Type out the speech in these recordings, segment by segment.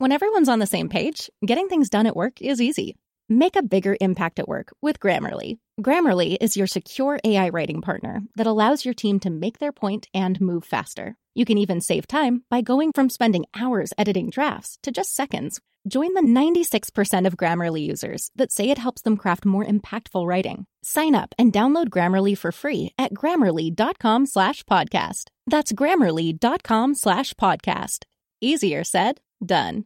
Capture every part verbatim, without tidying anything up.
When everyone's on the same page, getting things done at work is easy. Make a bigger impact at work with Grammarly. Grammarly is your secure A I writing partner that allows your team to make their point and move faster. You can even save time by going from spending hours editing drafts to just seconds. Join the ninety-six percent of Grammarly users that say it helps them craft more impactful writing. Sign up and download Grammarly for free at grammarly.com slash podcast. That's grammarly.com slash podcast. Easier said, done.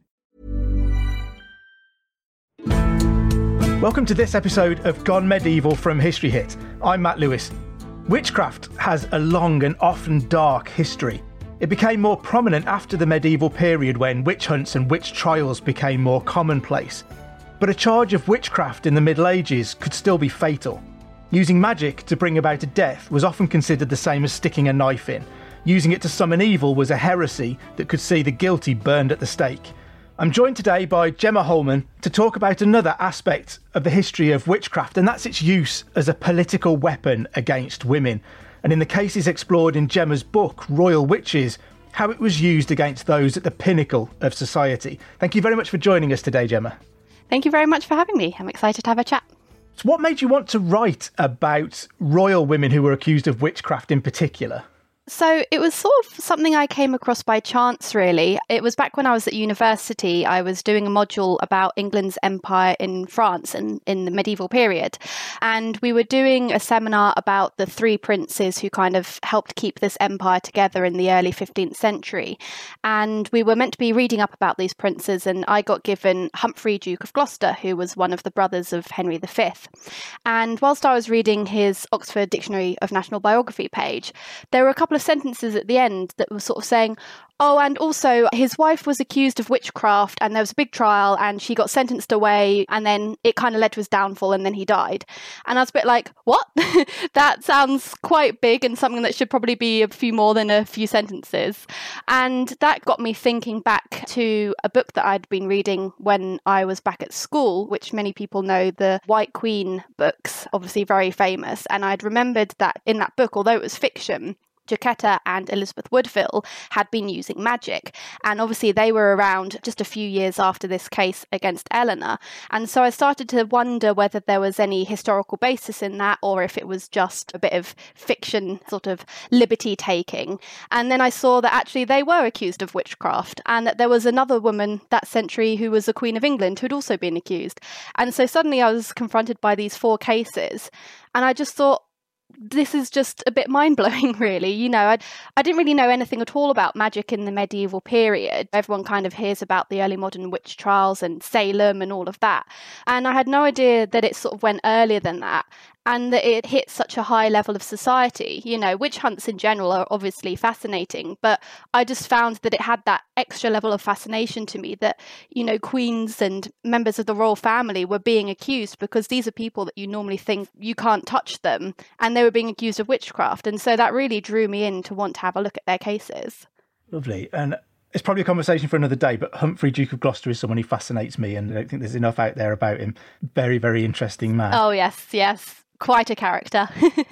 Welcome to this episode of Gone Medieval from History Hit. I'm Matt Lewis. Witchcraft has a long and often dark history. It became more prominent after the medieval period when witch hunts and witch trials became more commonplace. But a charge of witchcraft in the Middle Ages could still be fatal. Using magic to bring about a death was often considered the same as sticking a knife in. Using it to summon evil was a heresy that could see the guilty burned at the stake. I'm joined today by Gemma Holman to talk about another aspect of the history of witchcraft, and that's its use as a political weapon against women. And in the cases explored in Gemma's book, Royal Witches, how it was used against those at the pinnacle of society. Thank you very much for joining us today, Gemma. Thank you very much for having me. I'm excited to have a chat. So what made you want to write about royal women who were accused of witchcraft in particular? So it was sort of something I came across by chance, really. It was back when I was at university. I was doing a module about England's empire in France and in the medieval period. And we were doing a seminar about the three princes who kind of helped keep this empire together in the early fifteenth century. And we were meant to be reading up about these princes, and I got given Humphrey, Duke of Gloucester, who was one of the brothers of Henry the Fifth. And whilst I was reading his Oxford Dictionary of National Biography page, there were a couple of sentences at the end that were sort of saying, oh, and also his wife was accused of witchcraft and there was a big trial and she got sentenced away and then it kind of led to his downfall and then he died. And I was a bit like, what? That sounds quite big and something that should probably be a few more than a few sentences. And that got me thinking back to a book that I'd been reading when I was back at school, which many people know, the White Queen books, obviously very famous. And I'd remembered that in that book, although it was fiction, Jacquetta and Elizabeth Woodville had been using magic. And obviously they were around just a few years after this case against Eleanor. And so I started to wonder whether there was any historical basis in that or if it was just a bit of fiction, sort of liberty taking. And then I saw that actually they were accused of witchcraft and that there was another woman that century who was the Queen of England who'd also been accused. And so suddenly I was confronted by these four cases and I just thought, this is just a bit mind-blowing, really. You know, I I didn't really know anything at all about magic in the medieval period. Everyone kind of hears about the early modern witch trials and Salem and all of that. And I had no idea that it sort of went earlier than that and that it hit such a high level of society. You know, witch hunts in general are obviously fascinating, but I just found that it had that extra level of fascination to me that, you know, queens and members of the royal family were being accused because these are people that you normally think you can't touch them, and they were being accused of witchcraft. And so that really drew me in to want to have a look at their cases. Lovely. And it's probably a conversation for another day, but Humphrey, Duke of Gloucester, is someone who fascinates me, and I don't think there's enough out there about him. Very, very interesting man. Oh, yes, yes. Quite a character.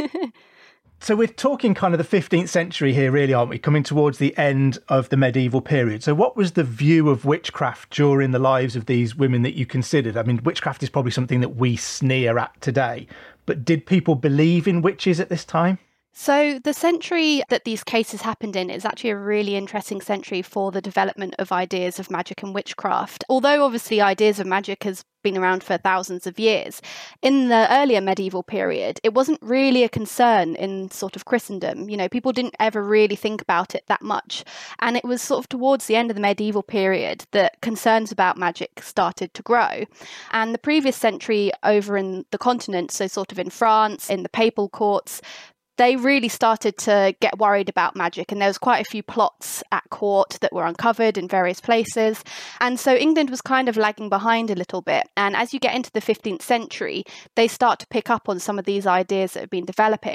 So we're talking kind of the fifteenth century here, really, aren't we? Coming towards the end of the medieval period. So what was the view of witchcraft during the lives of these women that you considered? I mean, witchcraft is probably something that we sneer at today, but did people believe in witches at this time? So the century that these cases happened in is actually a really interesting century for the development of ideas of magic and witchcraft. Although obviously ideas of magic has been around for thousands of years, in the earlier medieval period, it wasn't really a concern in sort of Christendom. You know, people didn't ever really think about it that much. And it was sort of towards the end of the medieval period that concerns about magic started to grow. And the previous century over in the continent, so sort of in France, in the papal courts, they really started to get worried about magic, and there was quite a few plots at court that were uncovered in various places. And so England was kind of lagging behind a little bit. And as you get into the fifteenth century, they start to pick up on some of these ideas that have been developing.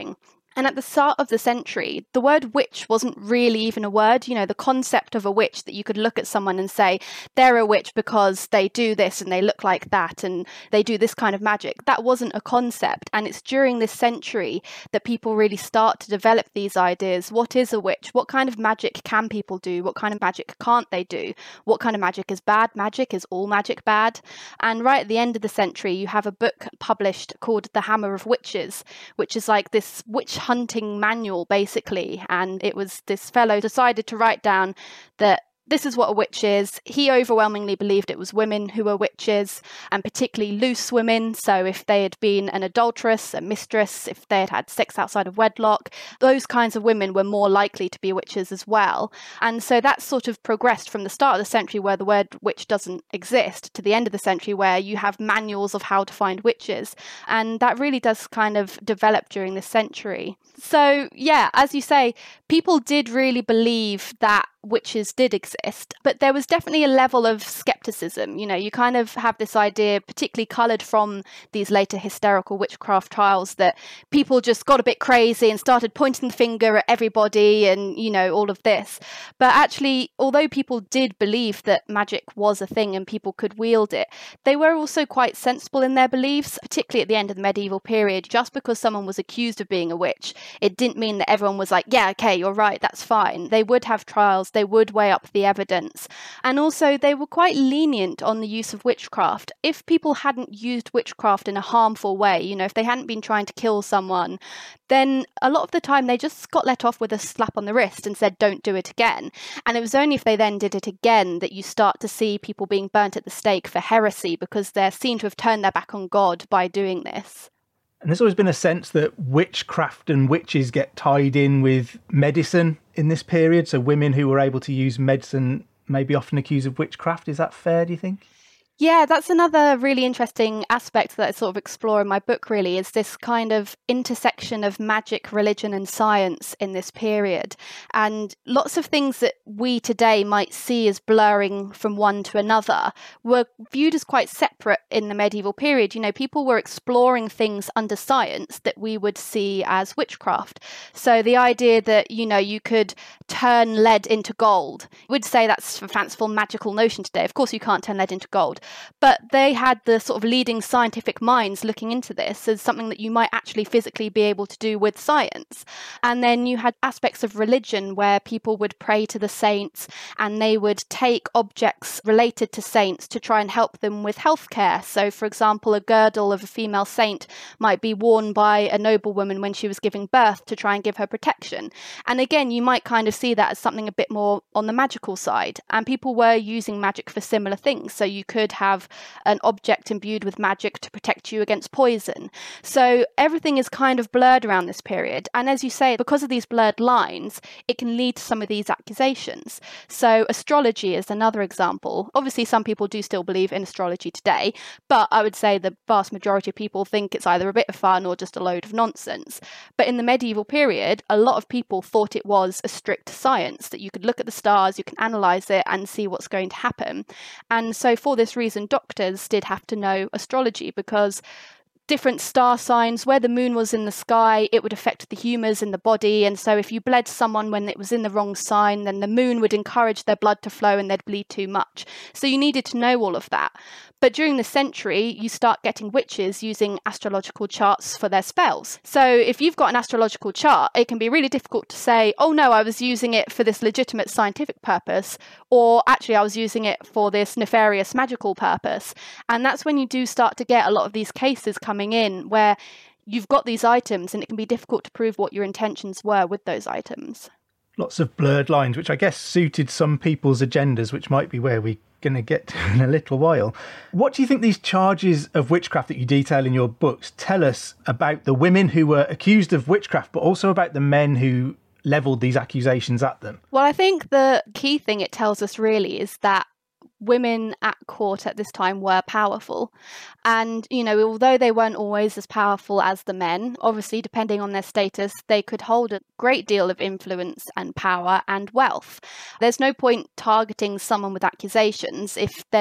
And at the start of the century, the word witch wasn't really even a word. You know, the concept of a witch, that you could look at someone and say, they're a witch because they do this and they look like that and they do this kind of magic. That wasn't a concept. And it's during this century that people really start to develop these ideas. What is a witch? What kind of magic can people do? What kind of magic can't they do? What kind of magic is bad magic? Is all magic bad? And right at the end of the century, you have a book published called The Hammer of Witches, which is like this witch hunting manual, basically. And it was this fellow decided to write down that this is what a witch is. He overwhelmingly believed it was women who were witches, and particularly loose women. So if they had been an adulteress, a mistress, if they had had sex outside of wedlock, those kinds of women were more likely to be witches as well. And so that sort of progressed from the start of the century, where the word witch doesn't exist, to the end of the century, where you have manuals of how to find witches. And that really does kind of develop during this century. So yeah, as you say, people did really believe that witches did exist, but there was definitely a level of skepticism. You know, you kind of have this idea, particularly coloured from these later hysterical witchcraft trials, that people just got a bit crazy and started pointing the finger at everybody and, you know, all of this. But actually, although people did believe that magic was a thing and people could wield it, they were also quite sensible in their beliefs, particularly at the end of the medieval period. Just because someone was accused of being a witch, it didn't mean that everyone was like, yeah, okay, you're right, that's fine. They would have trials. They would weigh up the evidence. And also, they were quite lenient on the use of witchcraft. If people hadn't used witchcraft in a harmful way, you know, if they hadn't been trying to kill someone, then a lot of the time they just got let off with a slap on the wrist and said, don't do it again. And it was only if they then did it again that you start to see people being burnt at the stake for heresy, because they're seen to have turned their back on God by doing this. And there's always been a sense that witchcraft and witches get tied in with medicine in this period. So women who were able to use medicine may be often accused of witchcraft. Is that fair, do you think? Yeah, that's another really interesting aspect that I sort of explore in my book, really, is this kind of intersection of magic, religion and science in this period. And lots of things that we today might see as blurring from one to another were viewed as quite separate in the medieval period. You know, people were exploring things under science that we would see as witchcraft. So the idea that, you know, you could turn lead into gold, we'd say that's a fanciful magical notion today. Of course, you can't turn lead into gold. But they had the sort of leading scientific minds looking into this as something that you might actually physically be able to do with science. And then you had aspects of religion where people would pray to the saints and they would take objects related to saints to try and help them with healthcare. So, for example, a girdle of a female saint might be worn by a noblewoman when she was giving birth to try and give her protection. And again, you might kind of see that as something a bit more on the magical side. And people were using magic for similar things. So you could have an object imbued with magic to protect you against poison. So everything is kind of blurred around this period. And as you say, because of these blurred lines, it can lead to some of these accusations. So astrology is another example. Obviously, some people do still believe in astrology today, but I would say the vast majority of people think it's either a bit of fun or just a load of nonsense. But in the medieval period, a lot of people thought it was a strict science, that you could look at the stars, you can analyse it and see what's going to happen. And so for this reason, doctors did have to know astrology, because different star signs, where the moon was in the sky, it would affect the humours in the body. And so if you bled someone when it was in the wrong sign, then the moon would encourage their blood to flow and they'd bleed too much. So you needed to know all of that. But during the century, you start getting witches using astrological charts for their spells. So if you've got an astrological chart, it can be really difficult to say, oh no, I was using it for this legitimate scientific purpose, or actually I was using it for this nefarious magical purpose. And that's when you do start to get a lot of these cases coming in where you've got these items and it can be difficult to prove what your intentions were with those items. Lots of blurred lines, which I guess suited some people's agendas, which might be where we're going to get to in a little while. What do you think these charges of witchcraft that you detail in your books tell us about the women who were accused of witchcraft, but also about the men who levelled these accusations at them? Well, I think the key thing it tells us really is that women at court at this time were powerful. And, you know, although they weren't always as powerful as the men, obviously, depending on their status, they could hold a great deal of influence and power and wealth. There's no point targeting someone with accusations if they're not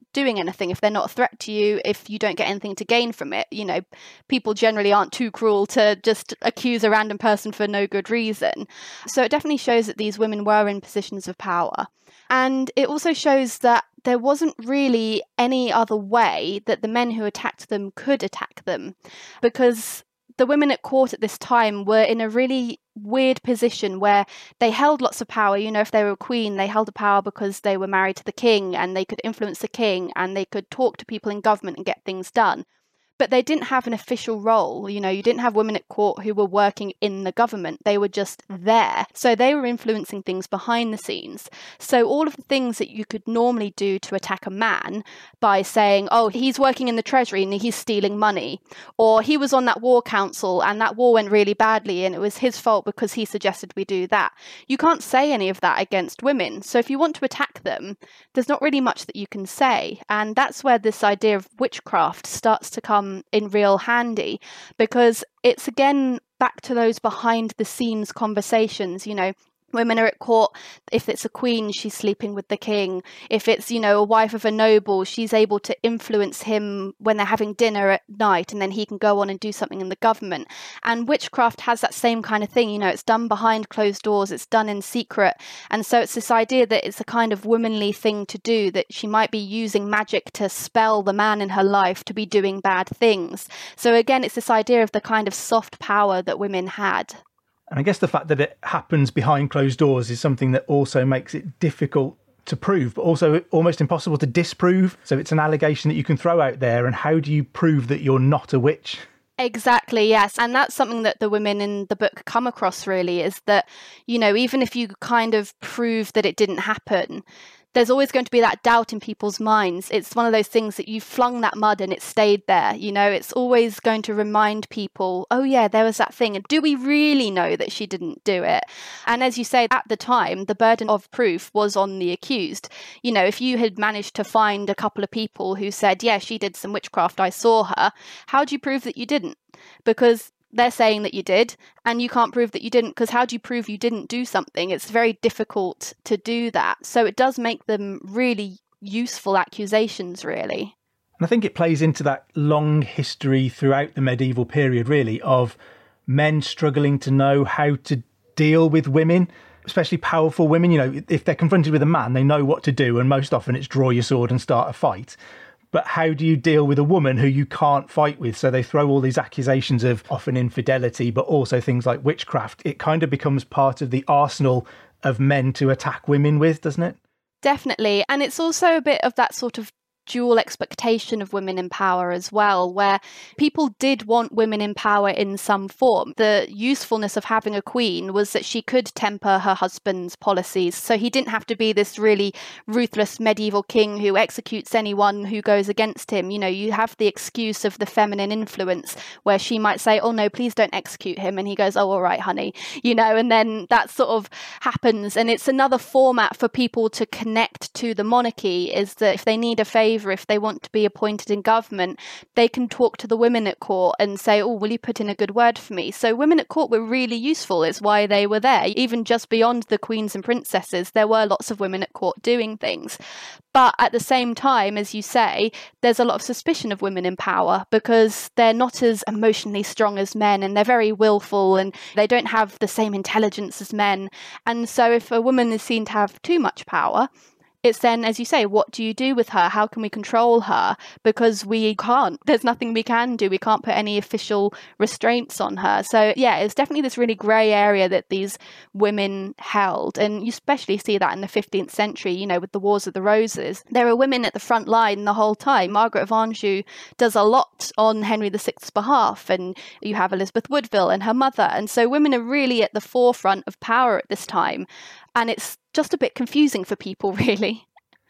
doing anything, if they're not a threat to you, if you don't get anything to gain from it. You know, people generally aren't too cruel to just accuse a random person for no good reason. So it definitely shows that these women were in positions of power. And it also shows that there wasn't really any other way that the men who attacked them could attack them, because the women at court at this time were in a really weird position where they held lots of power. You know, if they were a queen, they held the power because they were married to the king and they could influence the king and they could talk to people in government and get things done. But they didn't have an official role. You know, you didn't have women at court who were working in the government. They were just there. So they were influencing things behind the scenes. So all of the things that you could normally do to attack a man by saying, oh, he's working in the treasury and he's stealing money, or he was on that war council and that war went really badly and it was his fault because he suggested we do that. You can't say any of that against women. So if you want to attack them, there's not really much that you can say. And that's where this idea of witchcraft starts to come in real handy, because it's again back to those behind the scenes conversations. You know, women are at court. If it's a queen, she's sleeping with the king. If it's, you know, a wife of a noble, she's able to influence him when they're having dinner at night, and then he can go on and do something in the government. And witchcraft has that same kind of thing. You know, it's done behind closed doors, it's done in secret. And so it's this idea that it's a kind of womanly thing to do, that she might be using magic to spell the man in her life to be doing bad things. So again, it's this idea of the kind of soft power that women had. And I guess the fact that it happens behind closed doors is something that also makes it difficult to prove, but also almost impossible to disprove. So it's an allegation that you can throw out there. And how do you prove that you're not a witch? Exactly, yes. And that's something that the women in the book come across, really, is that, you know, even if you kind of prove that it didn't happen, there's always going to be that doubt in people's minds. It's one of those things that you flung that mud and it stayed there. You know, it's always going to remind people, oh yeah, there was that thing. And do we really know that she didn't do it? And as you say, at the time, the burden of proof was on the accused. You know, if you had managed to find a couple of people who said, yeah, she did some witchcraft, I saw her, how do you prove that you didn't? Because they're saying that you did, and you can't prove that you didn't, because how do you prove you didn't do something? It's very difficult to do that. So it does make them really useful accusations, really. And I think it plays into that long history throughout the medieval period, really, of men struggling to know how to deal with women, especially powerful women. You know, if they're confronted with a man, they know what to do, and most often it's draw your sword and start a fight. But how do you deal with a woman who you can't fight with? So they throw all these accusations of often infidelity, but also things like witchcraft. It kind of becomes part of the arsenal of men to attack women with, doesn't it? Definitely. And it's also a bit of that sort of dual expectation of women in power as well, where people did want women in power in some form. The usefulness of having a queen was that she could temper her husband's policies, so he didn't have to be this really ruthless medieval king who executes anyone who goes against him. You know, you have the excuse of the feminine influence where she might say, oh no, please don't execute him, and he goes, oh all right honey, you know, and then that sort of happens. And it's another format for people to connect to the monarchy, is that if they need a favour, if they want to be appointed in government, they can talk to the women at court and say, oh, will you put in a good word for me? So women at court were really useful. It's why they were there. Even just beyond the queens and princesses, there were lots of women at court doing things. But at the same time, as you say, there's a lot of suspicion of women in power because they're not as emotionally strong as men, and they're very willful, and they don't have the same intelligence as men. And so if a woman is seen to have too much power, it's then, as you say, what do you do with her? How can we control her? Because we can't. There's nothing we can do. We can't put any official restraints on her. So, yeah, it's definitely this really grey area that these women held. And you especially see that in the fifteenth century, you know, with the Wars of the Roses. There are women at the front line the whole time. Margaret of Anjou does a lot on Henry the Sixth's behalf. And you have Elizabeth Woodville and her mother. And so women are really at the forefront of power at this time. And it's just a bit confusing for people, really.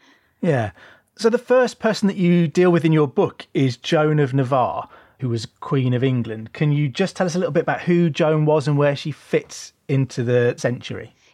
Yeah. So the first person that you deal with in your book is Joan of Navarre, who was Queen of England. Can you just tell us a little bit about who Joan was and where she fits into the century?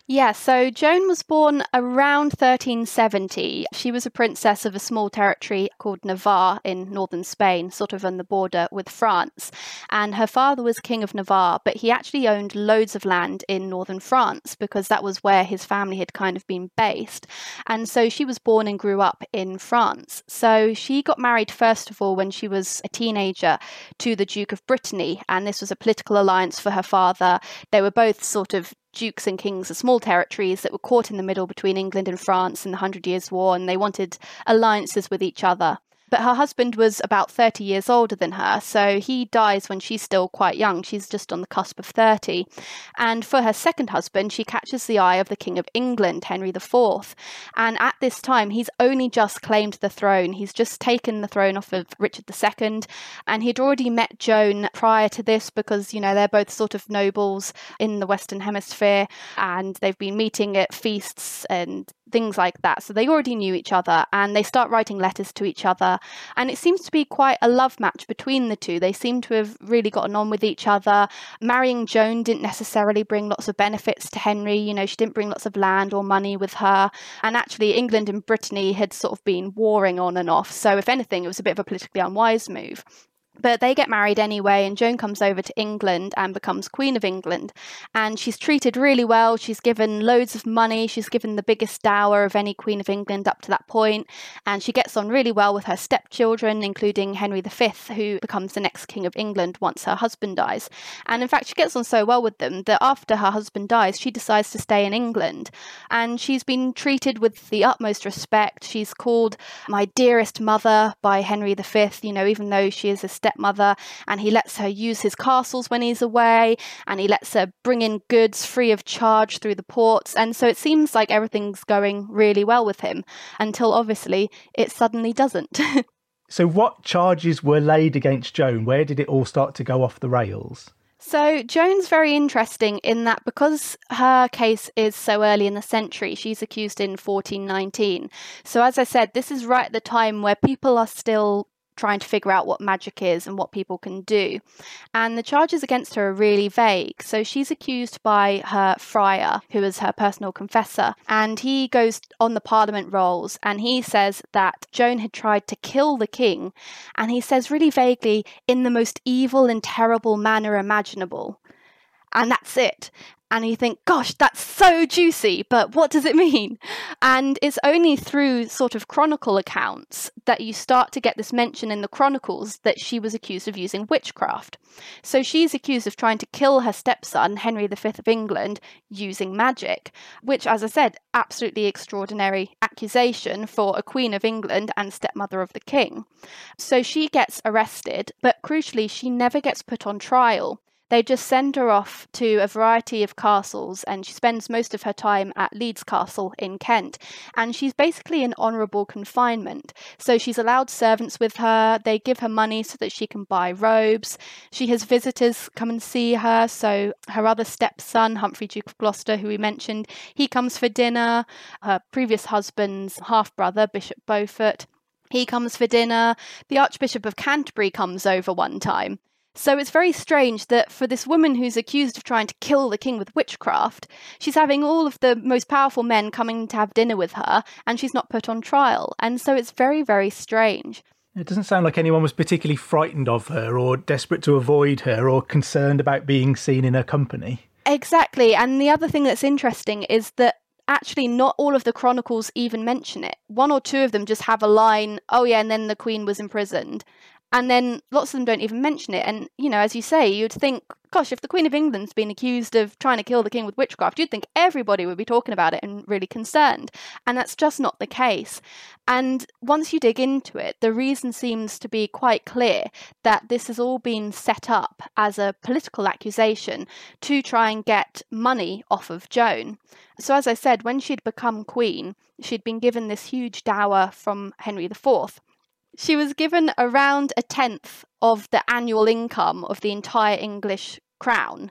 Yeah, so Joan was born around thirteen seventy. She was a princess of a small territory called Navarre in northern Spain, sort of on the border with France. And her father was King of Navarre, but he actually owned loads of land in northern France because that was where his family had kind of been based. And so she was born and grew up in France. So she got married, first of all, when she was a teenager to the Duke of Brittany. And this was a political alliance for her father. They were both sort of dukes and kings of small territories that were caught in the middle between England and France in the Hundred Years' War, and they wanted alliances with each other. But her husband was about thirty years older than her, so he dies when she's still quite young. She's just on the cusp of thirty. And for her second husband, she catches the eye of the King of England, Henry the Fourth. And at this time, he's only just claimed the throne. He's just taken the throne off of Richard the Second. And he'd already met Joan prior to this because, you know, they're both sort of nobles in the Western Hemisphere. And they've been meeting at feasts and things like that. So they already knew each other and they start writing letters to each other. And it seems to be quite a love match between the two. They seem to have really gotten on with each other. Marrying Joan didn't necessarily bring lots of benefits to Henry. You know, she didn't bring lots of land or money with her. And actually, England and Brittany had sort of been warring on and off. So if anything, it was a bit of a politically unwise move. But they get married anyway, and Joan comes over to England and becomes Queen of England. And she's treated really well. She's given loads of money. She's given the biggest dower of any Queen of England up to that point. And she gets on really well with her stepchildren, including Henry the Fifth, who becomes the next King of England once her husband dies. And in fact, she gets on so well with them that after her husband dies, she decides to stay in England. And she's been treated with the utmost respect. She's called my dearest mother by Henry the Fifth, you know, even though she is a stepmother, and he lets her use his castles when he's away, and he lets her bring in goods free of charge through the ports. And so it seems like everything's going really well with him until obviously it suddenly doesn't. So what charges were laid against Joan? Where did it all start to go off the rails? So Joan's very interesting in that because her case is so early in the century, she's accused in fourteen nineteen. So as I said, this is right at the time where people are still trying to figure out what magic is and what people can do. And the charges against her are really vague. So she's accused by her friar, who is her personal confessor, and he goes on the Parliament rolls and he says that Joan had tried to kill the king, and he says really vaguely, in the most evil and terrible manner imaginable. And that's it. And you think, gosh, that's so juicy, but what does it mean? And it's only through sort of chronicle accounts that you start to get this mention in the chronicles that she was accused of using witchcraft. So she's accused of trying to kill her stepson, Henry the Fifth of England, using magic, which, as I said, absolutely extraordinary accusation for a Queen of England and stepmother of the king. So she gets arrested, but crucially, she never gets put on trial. They just send her off to a variety of castles, and she spends most of her time at Leeds Castle in Kent. And she's basically in honourable confinement. So she's allowed servants with her. They give her money so that she can buy robes. She has visitors come and see her. So her other stepson, Humphrey, Duke of Gloucester, who we mentioned, he comes for dinner. Her previous husband's half-brother, Bishop Beaufort, he comes for dinner. The Archbishop of Canterbury comes over one time. So it's very strange that for this woman who's accused of trying to kill the king with witchcraft, she's having all of the most powerful men coming to have dinner with her, and she's not put on trial. And so it's very, very strange. It doesn't sound like anyone was particularly frightened of her or desperate to avoid her or concerned about being seen in her company. Exactly. And the other thing that's interesting is that actually not all of the chronicles even mention it. One or two of them just have a line, oh yeah, and then the queen was imprisoned. And then lots of them don't even mention it. And, you know, as you say, you'd think, gosh, if the Queen of England's been accused of trying to kill the king with witchcraft, you'd think everybody would be talking about it and really concerned. And that's just not the case. And once you dig into it, the reason seems to be quite clear that this has all been set up as a political accusation to try and get money off of Joan. So as I said, when she'd become queen, she'd been given this huge dower from Henry the Fourth. She was given around a tenth of the annual income of the entire English crown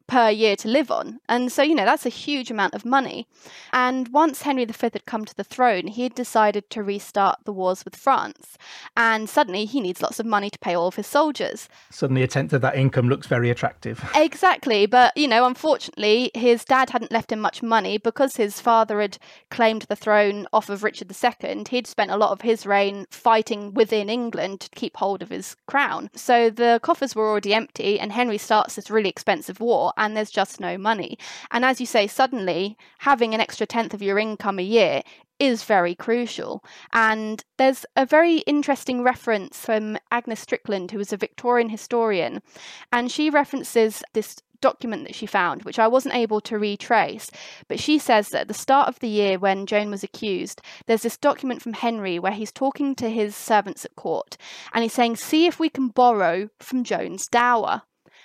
per year to live on. And so, you know, that's a huge amount of money. And once Henry the Fifth had come to the throne, he had decided to restart the wars with France. And suddenly he needs lots of money to pay all of his soldiers. Suddenly a tenth of that income looks very attractive. Exactly. But, you know, unfortunately, his dad hadn't left him much money because his father had claimed the throne off of Richard the Second. He'd spent a lot of his reign fighting within England to keep hold of his crown. So the coffers were already empty, and Henry starts this really expensive war, and there's just no money. And as you say, suddenly having an extra tenth of your income a year is very crucial. And there's a very interesting reference from Agnes Strickland, who was a Victorian historian, and she references this document that she found, which I wasn't able to retrace, but she says that at the start of the year when Joan was accused, there's this document from Henry where he's talking to his servants at court, and he's saying, see if we can borrow from Joan's dower.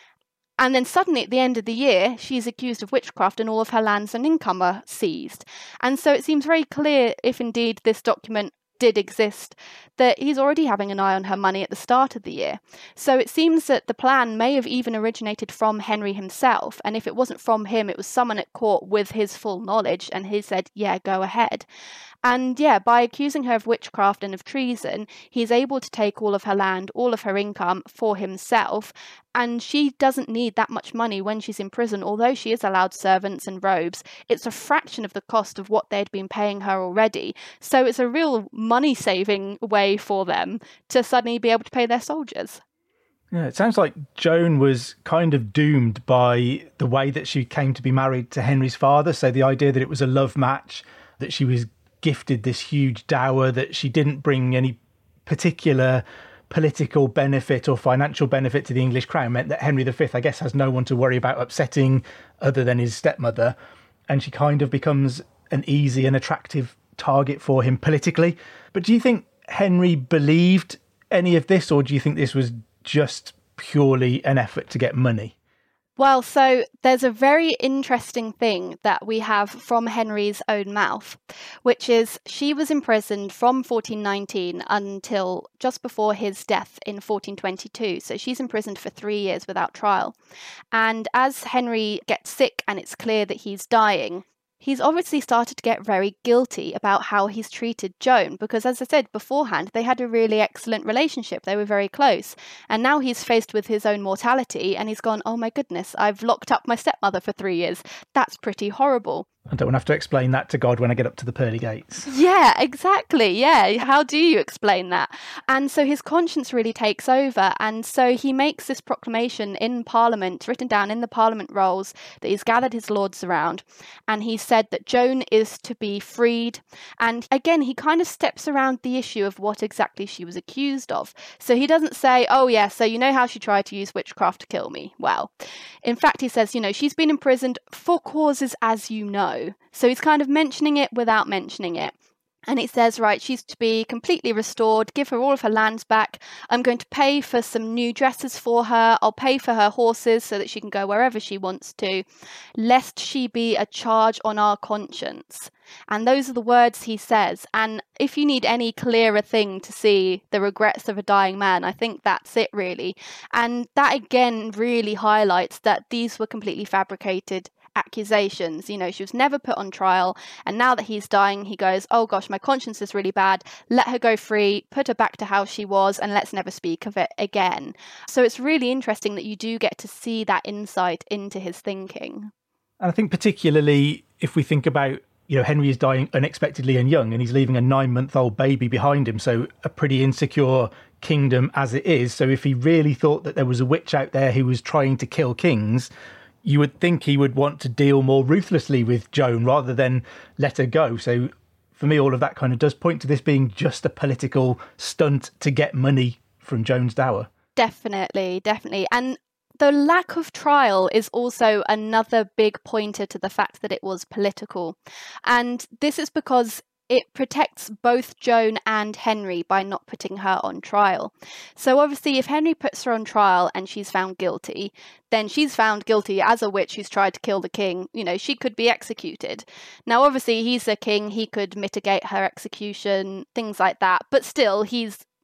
And then suddenly at the end of the year, she's accused of witchcraft and all of her lands and income are seized. And so it seems very clear, if indeed this document did exist, that he's already having an eye on her money at the start of the year. So it seems that the plan may have even originated from Henry himself, and if it wasn't from him, it was someone at court with his full knowledge, and he said, yeah, go ahead. And yeah, by accusing her of witchcraft and of treason, he's able to take all of her land, all of her income for himself, and she doesn't need that much money when she's in prison. Although she is allowed servants and robes, it's a fraction of the cost of what they'd been paying her already. So it's a real money-saving way for them to suddenly be able to pay their soldiers. Yeah, it sounds like Joan was kind of doomed by the way that she came to be married to Henry's father. So the idea that it was a love match, that she was gifted this huge dower, that she didn't bring any particular political benefit or financial benefit to the English crown, meant that Henry the Fifth, I guess, has no one to worry about upsetting other than his stepmother. And she kind of becomes an easy and attractive target for him politically. But do you think Henry believed any of this, or do you think this was just purely an effort to get money? Well, so there's a very interesting thing that we have from Henry's own mouth, which is she was imprisoned from fourteen nineteen until just before his death in fourteen twenty-two. So she's imprisoned for three years without trial. And as Henry gets sick and it's clear that he's dying, he's obviously started to get very guilty about how he's treated Joan, because as I said beforehand, they had a really excellent relationship. They were very close. And now he's faced with his own mortality and he's gone, oh my goodness, I've locked up my stepmother for three years. That's pretty horrible. I don't want to have to explain that to God when I get up to the pearly gates. Yeah, exactly. Yeah. How do you explain that? And so his conscience really takes over. And so he makes this proclamation in Parliament, written down in the Parliament rolls, that he's gathered his lords around. And he said that Joan is to be freed. And again, he kind of steps around the issue of what exactly she was accused of. So he doesn't say, oh, yeah, so you know how she tried to use witchcraft to kill me? Well, in fact, he says, you know, she's been imprisoned for causes as you know. So he's kind of mentioning it without mentioning it. And it says, right, she's to be completely restored, give her all of her lands back. I'm going to pay for some new dresses for her. I'll pay for her horses so that she can go wherever she wants to, lest she be a charge on our conscience. And those are the words he says. And if you need any clearer thing to see the regrets of a dying man, I think that's it, really. And that again really highlights that these were completely fabricated accusations. You know, she was never put on trial, and now that he's dying, he goes, oh gosh, my conscience is really bad, let her go free, put her back to how she was, and let's never speak of it again. So it's really interesting that you do get to see that insight into his thinking. And I think particularly if we think about, you know, Henry is dying unexpectedly and young, and he's leaving a nine-month-old baby behind him, so a pretty insecure kingdom as it is. So if he really thought that there was a witch out there who was trying to kill kings, you would think he would want to deal more ruthlessly with Joan rather than let her go. So for me, all of that kind of does point to this being just a political stunt to get money from Joan's dower. Definitely, definitely. And the lack of trial is also another big pointer to the fact that it was political. And this is because it protects both Joan and Henry by not putting her on trial. So obviously, if Henry puts her on trial and she's found guilty, then she's found guilty as a witch who's tried to kill the king. You know, she could be executed. Now, obviously, he's a king. He could mitigate her execution, things like that. But still, he's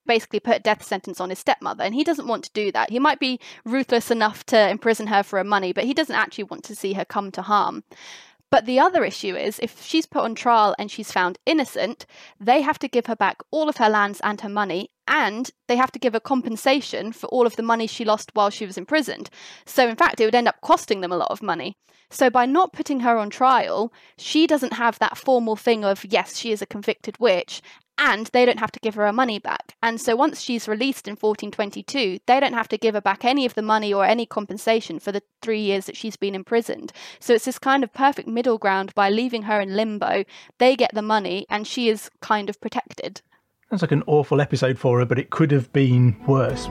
basically put a death sentence on his stepmother. And he doesn't want to do that. He might be ruthless enough to imprison her for her money, but he doesn't actually want to see her come to harm. But the other issue is, if she's put on trial and she's found innocent, they have to give her back all of her lands and her money, and they have to give her compensation for all of the money she lost while she was imprisoned. So in fact, it would end up costing them a lot of money. So by not putting her on trial, she doesn't have that formal thing of, yes, she is a convicted witch, and they don't have to give her her money back. And so once she's released in fourteen twenty-two, they don't have to give her back any of the money or any compensation for the three years that she's been imprisoned. So it's this kind of perfect middle ground. By leaving her in limbo, they get the money and she is kind of protected. Sounds like an awful episode for her, but it could have been worse.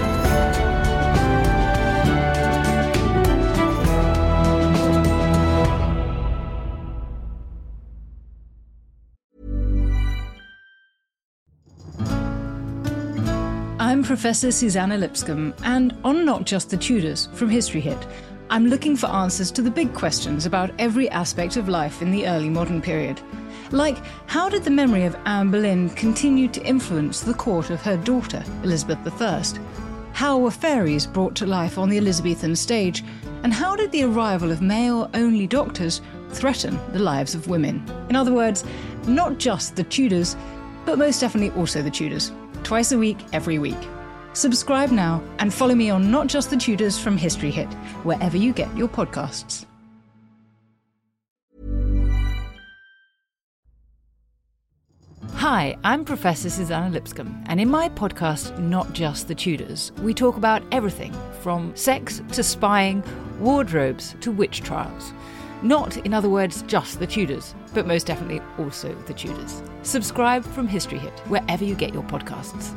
I'm Professor Susanna Lipscomb, and on Not Just the Tudors from History Hit, I'm looking for answers to the big questions about every aspect of life in the early modern period. Like, how did the memory of Anne Boleyn continue to influence the court of her daughter, Elizabeth the First? How were fairies brought to life on the Elizabethan stage? And how did the arrival of male-only doctors threaten the lives of women? In other words, not just the Tudors, but most definitely also the Tudors. Twice a week, every week. Subscribe now and follow me on Not Just the Tudors from History Hit, wherever you get your podcasts. Hi, I'm Professor Susanna Lipscomb, and in my podcast, Not Just the Tudors, we talk about everything from sex to spying, wardrobes to witch trials. Not, in other words, just the Tudors, but most definitely also the Tudors. Subscribe from History Hit, wherever you get your podcasts.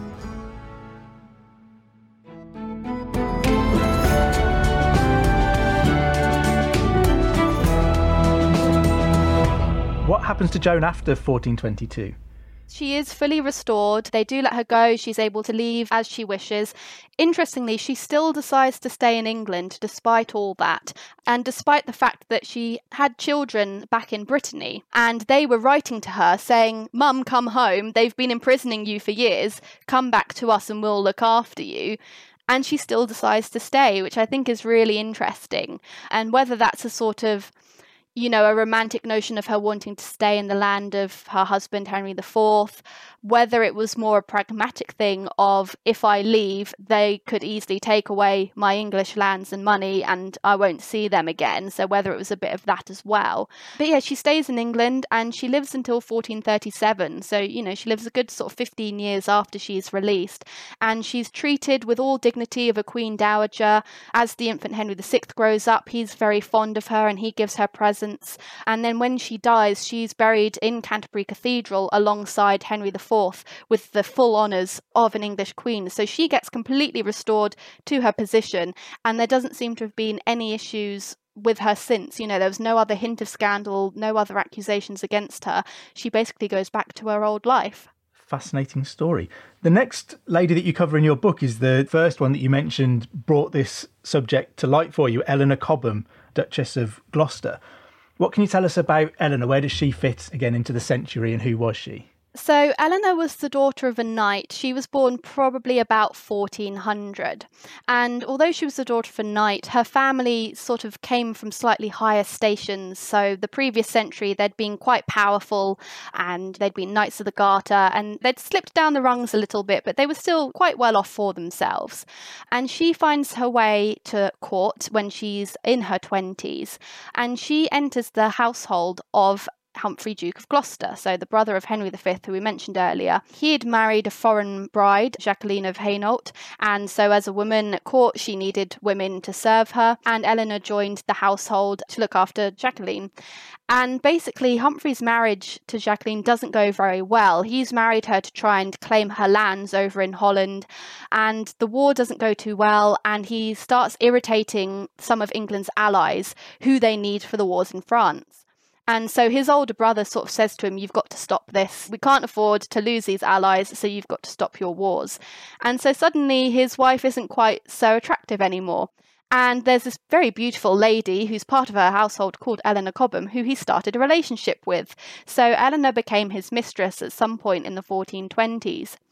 What happens to Joan after fourteen twenty-two? She is fully restored. They do let her go. She's able to leave as she wishes. Interestingly, she still decides to stay in England despite all that, and despite the fact that she had children back in Brittany, and they were writing to her saying, "Mum, come home. They've been imprisoning you for years. Come back to us and we'll look after you." And she still decides to stay, which I think is really interesting. And whether that's a sort of, you know, a romantic notion of her wanting to stay in the land of her husband, Henry the Fourth, whether it was more a pragmatic thing of, if I leave, they could easily take away my English lands and money and I won't see them again. So whether it was a bit of that as well. But yeah, she stays in England and she lives until fourteen thirty-seven. So, you know, she lives a good sort of fifteen years after she's released. And she's treated with all dignity of a Queen Dowager. As the infant Henry the Sixth grows up, he's very fond of her and he gives her presents. And then when she dies, she's buried in Canterbury Cathedral alongside Henry the Fourth with the full honours of an English queen. So she gets completely restored to her position, and there doesn't seem to have been any issues with her since. You know, there was no other hint of scandal, no other accusations against her. She basically goes back to her old life. Fascinating story. The next lady that you cover in your book is the first one that you mentioned brought this subject to light for you, Eleanor Cobham, Duchess of Gloucester. What can you tell us about Eleanor? Where does she fit again into the century, and who was she? So Eleanor was the daughter of a knight. She was born probably about fourteen hundred. And although she was the daughter of a knight, her family sort of came from slightly higher stations. So the previous century, they'd been quite powerful and they'd been Knights of the Garter and they'd slipped down the rungs a little bit, but they were still quite well off for themselves. And she finds her way to court when she's in her twenties, and she enters the household of Humphrey, Duke of Gloucester, so the brother of Henry the Fifth, who we mentioned earlier. He had married a foreign bride, Jacqueline of Hainault, and so as a woman at court, she needed women to serve her, and Eleanor joined the household to look after Jacqueline. And basically, Humphrey's marriage to Jacqueline doesn't go very well. He's married her to try and claim her lands over in Holland, and the war doesn't go too well, and he starts irritating some of England's allies, who they need for the wars in France. And so his older brother sort of says to him, "You've got to stop this. We can't afford to lose these allies, so you've got to stop your wars." And so suddenly his wife isn't quite so attractive anymore. And there's this very beautiful lady who's part of her household called Eleanor Cobham, who he started a relationship with. So Eleanor became his mistress at some point in the fourteen twenties.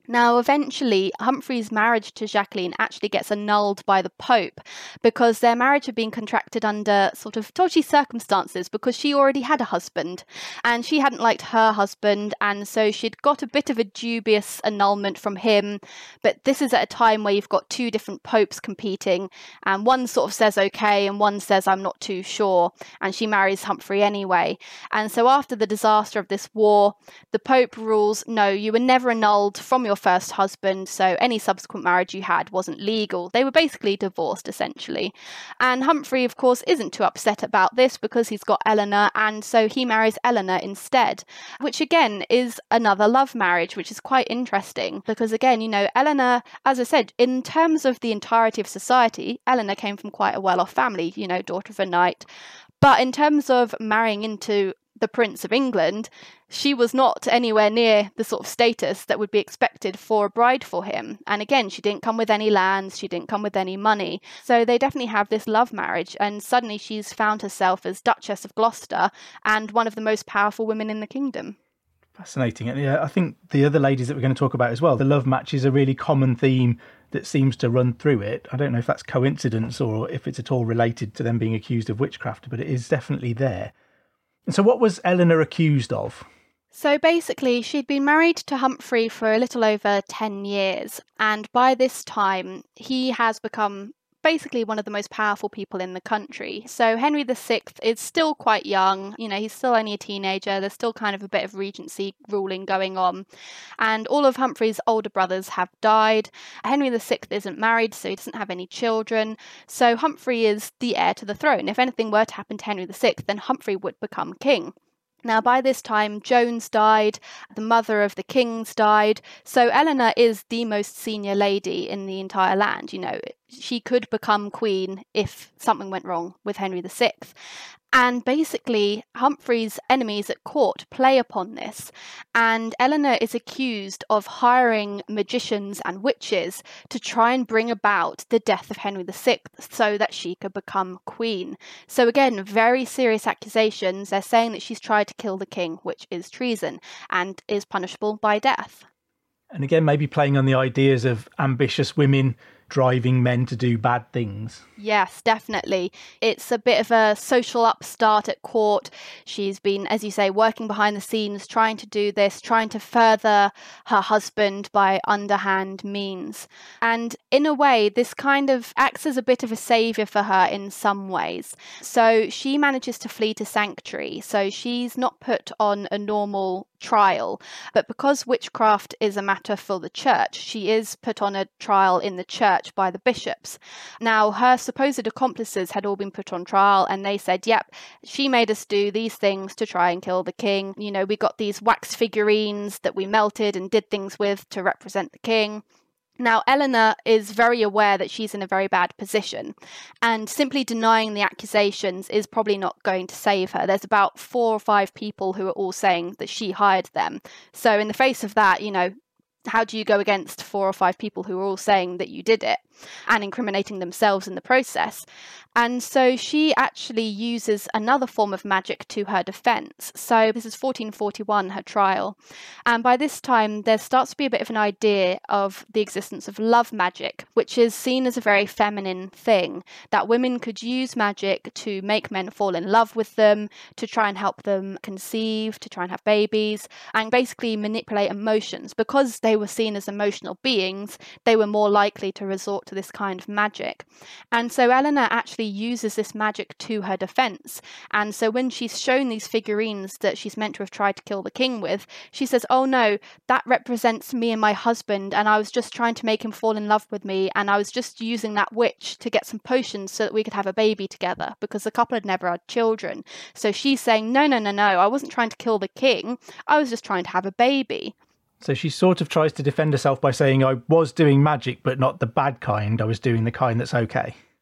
Now, eventually, Humphrey's marriage to Jacqueline actually gets annulled by the Pope because their marriage had been contracted under sort of dodgy circumstances because she already had a husband and she hadn't liked her husband, and so she'd got a bit of a dubious annulment from him. But this is at a time where you've got two different popes competing, and one sort of says okay and one says I'm not too sure, and she marries Humphrey anyway. And so after the disaster of this war, the Pope rules, no, you were never annulled from your first husband, so any subsequent marriage you had wasn't legal. They were basically divorced, essentially. And Humphrey, of course, isn't too upset about this because he's got Eleanor, and so he marries Eleanor instead, which again is another love marriage, which is quite interesting because, again, you know, Eleanor, as I said, in terms of the entirety of society, Eleanor came from quite a well-off family, you know, daughter of a knight. But in terms of marrying into the Prince of England, she was not anywhere near the sort of status that would be expected for a bride for him. And again, she didn't come with any lands, she didn't come with any money. So they definitely have this love marriage, and suddenly she's found herself as Duchess of Gloucester and one of the most powerful women in the kingdom. Fascinating. And yeah, I think the other ladies that we're going to talk about as well, the love match is a really common theme that seems to run through it. I don't know if that's coincidence or if it's at all related to them being accused of witchcraft, but it is definitely there. And so what was Eleanor accused of? So basically, she'd been married to Humphrey for a little over ten years. And by this time, he has become basically one of the most powerful people in the country. So Henry the Sixth is still quite young. You know, he's still only a teenager. There's still kind of a bit of regency ruling going on. And all of Humphrey's older brothers have died. Henry the Sixth isn't married, so he doesn't have any children. So Humphrey is the heir to the throne. If anything were to happen to Henry the Sixth, then Humphrey would become king. Now, by this time, Joan's died, the mother of the kings died, so Eleanor is the most senior lady in the entire land. You know, she could become queen if something went wrong with Henry the Sixth. And basically, Humphrey's enemies at court play upon this, and Eleanor is accused of hiring magicians and witches to try and bring about the death of Henry the Sixth so that she could become queen. So again, very serious accusations. They're saying that she's tried to kill the king, which is treason and is punishable by death. And again, maybe playing on the ideas of ambitious women driving men to do bad things. Yes, definitely. It's a bit of a social upstart at court. She's been, as you say, working behind the scenes, trying to do this, trying to further her husband by underhand means. And in a way, this kind of acts as a bit of a saviour for her in some ways. So she manages to flee to sanctuary. So she's not put on a normal trial, but because witchcraft is a matter for the church, she is put on a trial in the church by the bishops. Now, her supposed accomplices had all been put on trial, and they said, yep, she made us do these things to try and kill the king. You know, we got these wax figurines that we melted and did things with to represent the king. Now, Eleanor is very aware that she's in a very bad position, and simply denying the accusations is probably not going to save her. There's about four or five people who are all saying that she hired them. So in the face of that, you know, how do you go against four or five people who are all saying that you did it and incriminating themselves in the process? And so she actually uses another form of magic to her defence. So this is fourteen forty-one, her trial. And by this time, there starts to be a bit of an idea of the existence of love magic, which is seen as a very feminine thing, that women could use magic to make men fall in love with them, to try and help them conceive, to try and have babies, and basically manipulate emotions. Because they were seen as emotional beings, they were more likely to resort to this kind of magic. And so Eleanor actually uses this magic to her defense. And so when she's shown these figurines that she's meant to have tried to kill the king with, she says, oh no, that represents me and my husband, and I was just trying to make him fall in love with me, and I was just using that witch to get some potions so that we could have a baby together, because the couple had never had children. So she's saying, no, no, no, no, I wasn't trying to kill the king, I was just trying to have a baby. So she sort of tries to defend herself by saying, I was doing magic, but not the bad kind. I was doing the kind that's okay.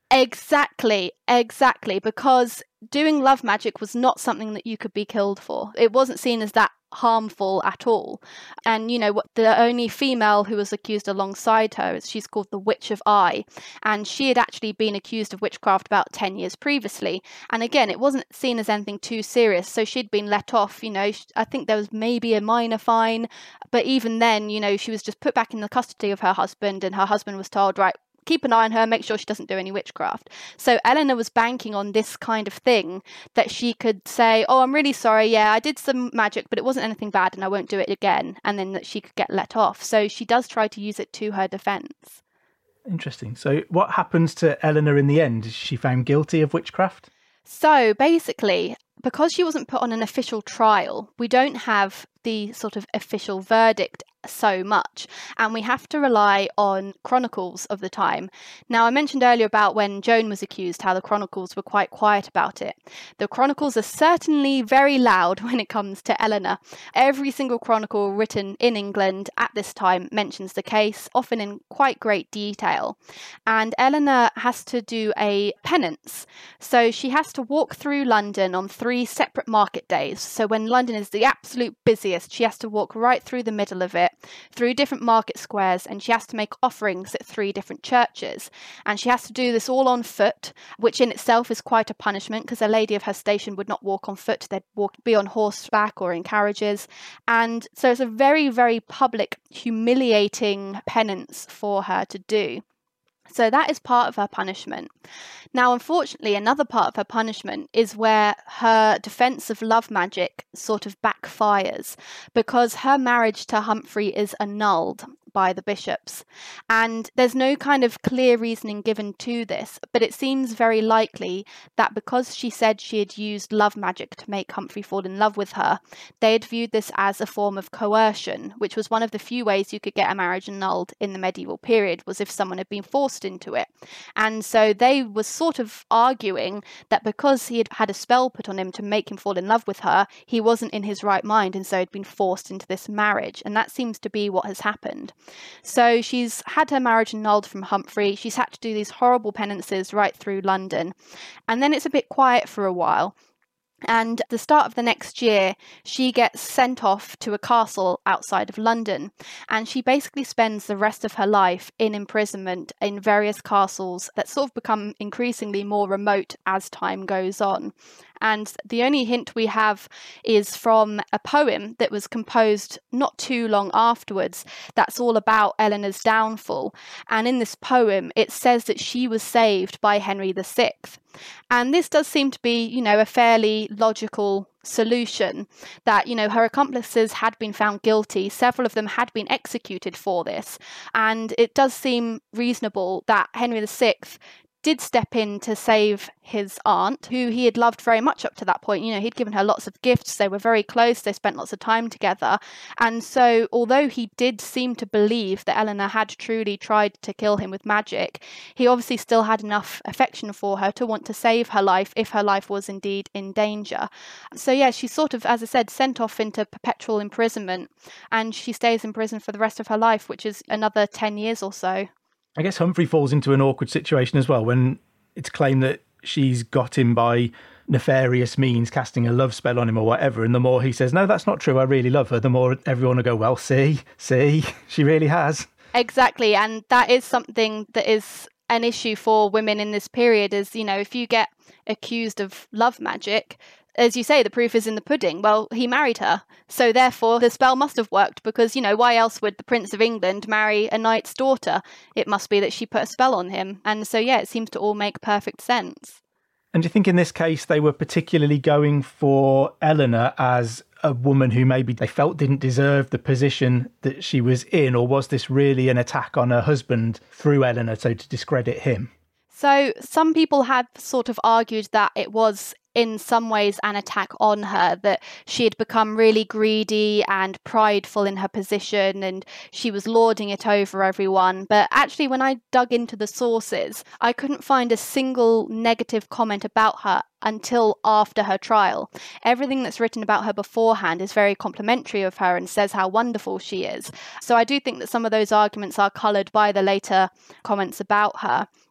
Exactly, exactly, because doing love magic was not something that you could be killed for. It wasn't seen as that harmful at all. And, you know, what the only female who was accused alongside her, she's called the Witch of Eye, and she had actually been accused of witchcraft about ten years previously. And again, it wasn't seen as anything too serious, so she'd been let off. You know, I think there was maybe a minor fine, but even then, you know, she was just put back in the custody of her husband, and her husband was told, right, keep an eye on her, make sure she doesn't do any witchcraft. So Eleanor was banking on this kind of thing, that she could say, oh, I'm really sorry, yeah, I did some magic, but it wasn't anything bad and I won't do it again, and then that she could get let off. So she does try to use it to her defence. Interesting. So what happens to Eleanor in the end? Is she found guilty of witchcraft? So basically, because she wasn't put on an official trial, we don't have the sort of official verdict so much, and we have to rely on chronicles of the time. Now, I mentioned earlier about when Joan was accused, how the chronicles were quite quiet about it. The chronicles are certainly very loud when it comes to Eleanor. Every single chronicle written in England at this time mentions the case, often in quite great detail. And Eleanor has to do a penance. So she has to walk through London on three separate market days. So when London is the absolute busiest, she has to walk right through the middle of it, through different market squares, and she has to make offerings at three different churches. And she has to do this all on foot, which in itself is quite a punishment, because a lady of her station would not walk on foot. They'd walk, be on horseback or in carriages. And so it's a very, very public, humiliating penance for her to do. So that is part of her punishment. Now, unfortunately, another part of her punishment is where her defence of love magic sort of backfires, because her marriage to Humphrey is annulled by the bishops. And there's no kind of clear reasoning given to this, but it seems very likely that because she said she had used love magic to make Humphrey fall in love with her, they had viewed this as a form of coercion, which was one of the few ways you could get a marriage annulled in the medieval period, was if someone had been forced into it. And so they were sort of arguing that because he had had a spell put on him to make him fall in love with her, he wasn't in his right mind, and so had been forced into this marriage. And that seems to be what has happened. So she's had her marriage annulled from Humphrey. She's had to do these horrible penances right through London. And then it's a bit quiet for a while. And at the start of the next year, she gets sent off to a castle outside of London. And she basically spends the rest of her life in imprisonment in various castles that sort of become increasingly more remote as time goes on. And the only hint we have is from a poem that was composed not too long afterwards that's all about Eleanor's downfall. And in this poem, it says that she was saved by Henry the Sixth. And this does seem to be, you know, a fairly logical solution, that, you know, her accomplices had been found guilty. Several of them had been executed for this. And it does seem reasonable that Henry the Sixth did step in to save his aunt, who he had loved very much up to that point. You know, he'd given her lots of gifts. They were very close. They spent lots of time together. And so, although he did seem to believe that Eleanor had truly tried to kill him with magic, he obviously still had enough affection for her to want to save her life if her life was indeed in danger. So yeah, she's sort of, as I said, sent off into perpetual imprisonment, and she stays in prison for the rest of her life, which is another ten years or so. I guess Humphrey falls into an awkward situation as well when it's claimed that she's got him by nefarious means, casting a love spell on him or whatever. And the more he says, no, that's not true, I really love her, the more everyone will go, well, see, see, she really has. Exactly. And that is something that is an issue for women in this period is, you know, if you get accused of love magic, as you say, the proof is in the pudding. Well, he married her, so therefore the spell must have worked, because, you know, why else would the Prince of England marry a knight's daughter? It must be that she put a spell on him. And so, yeah, it seems to all make perfect sense. And do you think in this case they were particularly going for Eleanor as a woman who maybe they felt didn't deserve the position that she was in, or was this really an attack on her husband through Eleanor, so to discredit him? So some people have sort of argued that it was in some ways an attack on her, that she had become really greedy and prideful in her position and she was lording it over everyone. But actually, when I dug into the sources, I couldn't find a single negative comment about her until after her trial. Everything that's written about her beforehand is very complimentary of her and says how wonderful she is. So I do think that some of those arguments are coloured by the later comments about her.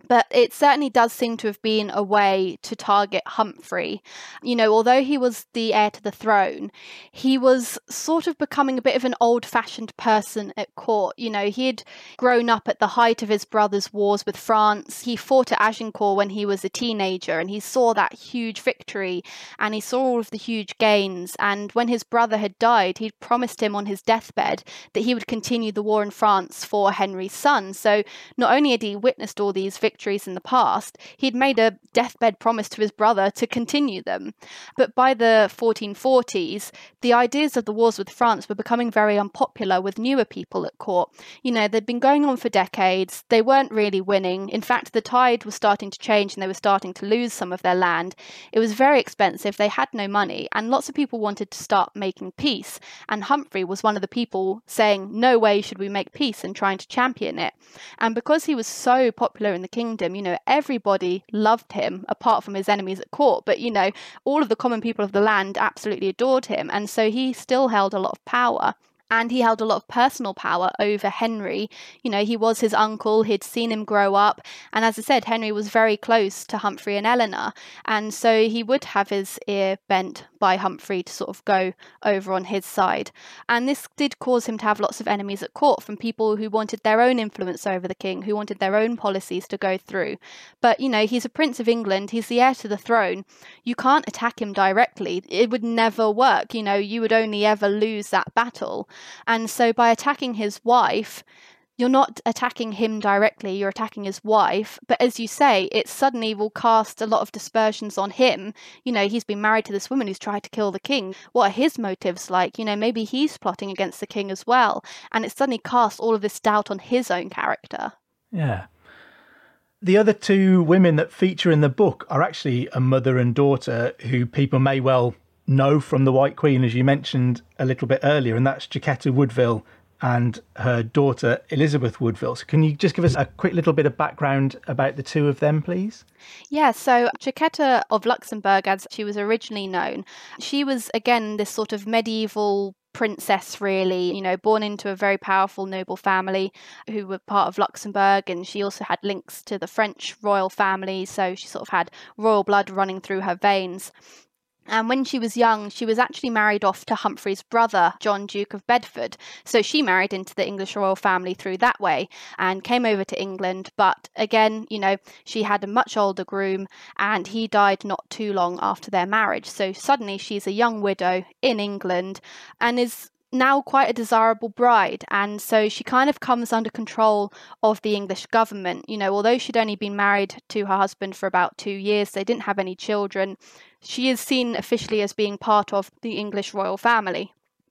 But it certainly does seem to have been a way to target Humphrey. You know, although he was the heir to the throne, he was sort of becoming a bit of an old-fashioned person at court. You know, he had grown up at the height of his brother's wars with France. He fought at Agincourt when he was a teenager, and he saw that huge victory, and he saw all of the huge gains. And when his brother had died, he'd promised him on his deathbed that he would continue the war in France for Henry's son. So not only had he witnessed all these victories, victories in the past, he'd made a deathbed promise to his brother to continue them. But by the fourteen forties, the ideas of the wars with France were becoming very unpopular with newer people at court. You know, they'd been going on for decades. They weren't really winning. In fact, the tide was starting to change and they were starting to lose some of their land. It was very expensive. They had no money, and lots of people wanted to start making peace. And Humphrey was one of the people saying, no way should we make peace, and trying to champion it. And because he was so popular in the kingdom, you know, everybody loved him apart from his enemies at court. But, you know, all of the common people of the land absolutely adored him. And so he still held a lot of power. And he held a lot of personal power over Henry. You know, he was his uncle, he'd seen him grow up. And as I said, Henry was very close to Humphrey and Eleanor. And so he would have his ear bent by Humphrey to sort of go over on his side. And this did cause him to have lots of enemies at court, from people who wanted their own influence over the king, who wanted their own policies to go through. But, you know, he's a prince of England, he's the heir to the throne. You can't attack him directly. It would never work. You know, you would only ever lose that battle. And so by attacking his wife, you're not attacking him directly, you're attacking his wife. But as you say, it suddenly will cast a lot of dispersions on him. You know, he's been married to this woman who's tried to kill the king. What are his motives like? You know, maybe he's plotting against the king as well. And it suddenly casts all of this doubt on his own character. Yeah. The other two women that feature in the book are actually a mother and daughter who people may well know from the White Queen, as you mentioned a little bit earlier, and that's Jacquetta Woodville and her daughter Elizabeth Woodville. So can you just give us a quick little bit of background about the two of them, please? Yeah, so Jacquetta of Luxembourg, as she was originally known, she was, again, this sort of medieval princess, really, you know, born into a very powerful noble family who were part of Luxembourg, and she also had links to the French royal family, so she sort of had royal blood running through her veins. And when she was young, she was actually married off to Humphrey's brother, John, Duke of Bedford. So she married into the English royal family through that way and came over to England. But again, you know, she had a much older groom and he died not too long after their marriage. So suddenly she's a young widow in England and is now quite a desirable bride, and so she kind of comes under control of the English government. You know, although she'd only been married to her husband for about two years, they didn't have any children, she is seen officially as being part of the English royal family.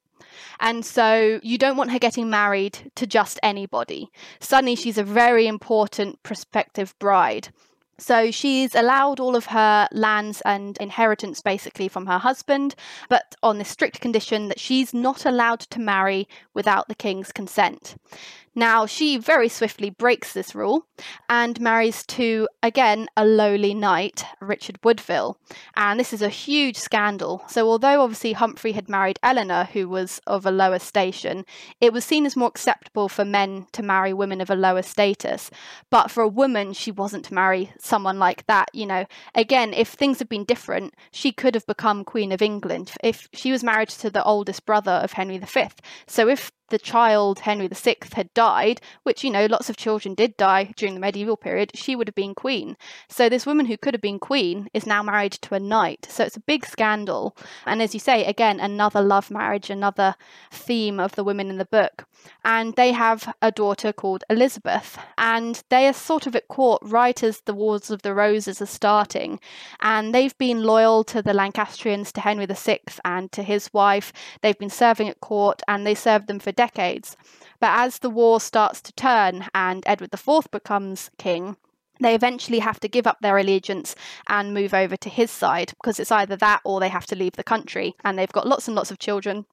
And so you don't want her getting married to just anybody. Suddenly she's a very important prospective bride. So she's allowed all of her lands and inheritance basically from her husband, but on the strict condition that she's not allowed to marry without the king's consent. Now, she very swiftly breaks this rule and marries to, again, a lowly knight, Richard Woodville. And this is a huge scandal. So although obviously Humphrey had married Eleanor, who was of a lower station, it was seen as more acceptable for men to marry women of a lower status. But for a woman, she wasn't to marry someone like that. You know, again, if things had been different, she could have become Queen of England if she was married to the oldest brother of Henry the Fifth. So if the child, Henry the Sixth, had died, which, you know, lots of children did die during the medieval period, she would have been queen. So this woman who could have been queen is now married to a knight. So it's a big scandal. And as you say, again, another love marriage, another theme of the women in the book. And they have a daughter called Elizabeth. And they are sort of at court right as the Wars of the Roses are starting. And they've been loyal to the Lancastrians, to Henry the Sixth and to his wife. They've been serving at court and they served them for decades. But as the war starts to turn and Edward the Fourth becomes king, they eventually have to give up their allegiance and move over to his side, because it's either that or they have to leave the country. And they've got lots and lots of children.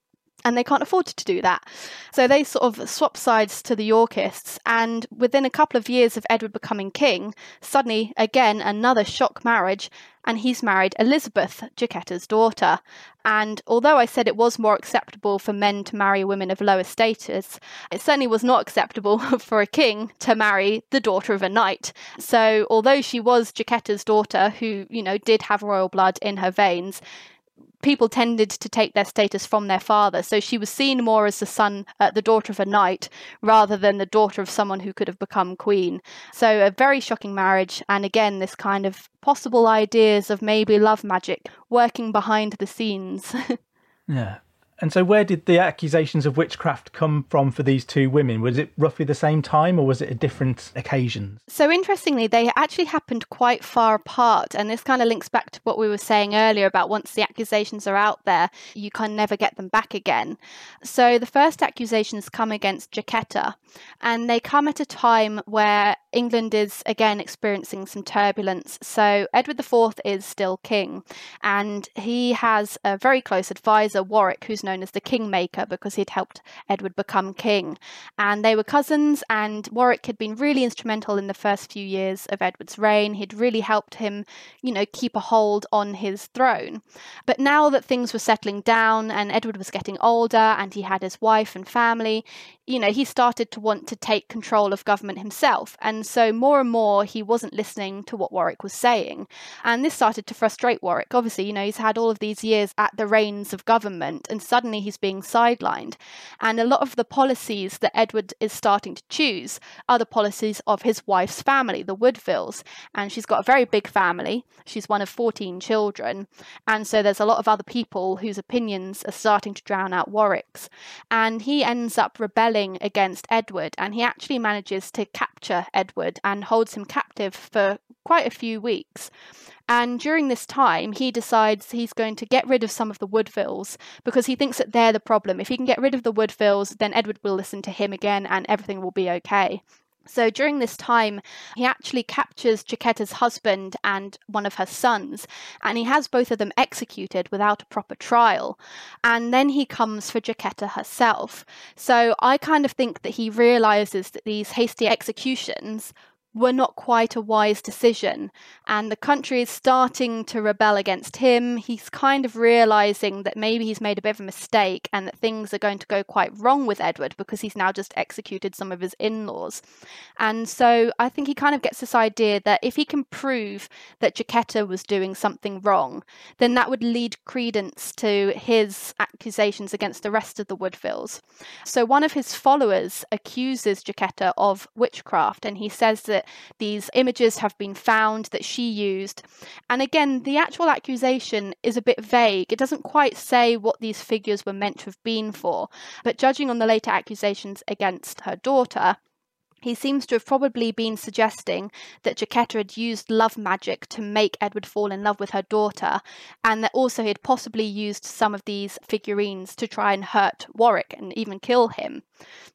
and they can't afford to do that. So they sort of swap sides to the Yorkists, and within a couple of years of Edward becoming king, suddenly, again, another shock marriage, and he's married Elizabeth, Jacqueta's daughter. And although I said it was more acceptable for men to marry women of lower status, it certainly was not acceptable for a king to marry the daughter of a knight. So although she was Jacqueta's daughter, who, you know, did have royal blood in her veins, people tended to take their status from their father. So she was seen more as the son, uh, the daughter of a knight, rather than the daughter of someone who could have become queen. So a very shocking marriage. And again, this kind of possible ideas of maybe love magic working behind the scenes. Yeah. And so where did the accusations of witchcraft come from for these two women? Was it roughly the same time, or was it at different occasions? So interestingly, they actually happened quite far apart. And this kind of links back to what we were saying earlier about once the accusations are out there, you can never get them back again. So the first accusations come against Jacqueta, and they come at a time where England is again experiencing some turbulence. So Edward the Fourth is still king, and he has a very close advisor, Warwick, who's known as the Kingmaker because he'd helped Edward become king. And they were cousins, and Warwick had been really instrumental in the first few years of Edward's reign. He'd really helped him, you know, keep a hold on his throne. But now that things were settling down and Edward was getting older and he had his wife and family, you know, he started to want to take control of government himself. And so more and more he wasn't listening to what Warwick was saying. And this started to frustrate Warwick. Obviously, you know, he's had all of these years at the reins of government, and suddenly he's being sidelined. And a lot of the policies that Edward is starting to choose are the policies of his wife's family, the Woodvilles. And she's got a very big family. She's one of fourteen children. And so there's a lot of other people whose opinions are starting to drown out Warwick's. And he ends up rebelling against Edward, and he actually manages to capture Edward and holds him captive for quite a few weeks. And during this time, he decides he's going to get rid of some of the Woodvilles because he thinks that they're the problem. If he can get rid of the Woodvilles, then Edward will listen to him again and everything will be okay. So during this time, he actually captures Jacqueta's husband and one of her sons, and he has both of them executed without a proper trial. And then he comes for Jacqueta herself. So I kind of think that he realizes that these hasty executions were not quite a wise decision, and the country is starting to rebel against him. He's kind of realizing that maybe he's made a bit of a mistake and that things are going to go quite wrong with Edward because he's now just executed some of his in-laws. And so I think he kind of gets this idea that if he can prove that Jacqueta was doing something wrong, then that would lead credence to his accusations against the rest of the Woodvilles. So one of his followers accuses Jacqueta of witchcraft, and he says that these images have been found that she used. And again, the actual accusation is a bit vague. It doesn't quite say what these figures were meant to have been for. But judging on the later accusations against her daughter, he seems to have probably been suggesting that Jacqueta had used love magic to make Edward fall in love with her daughter, and that also he had possibly used some of these figurines to try and hurt Warwick and even kill him.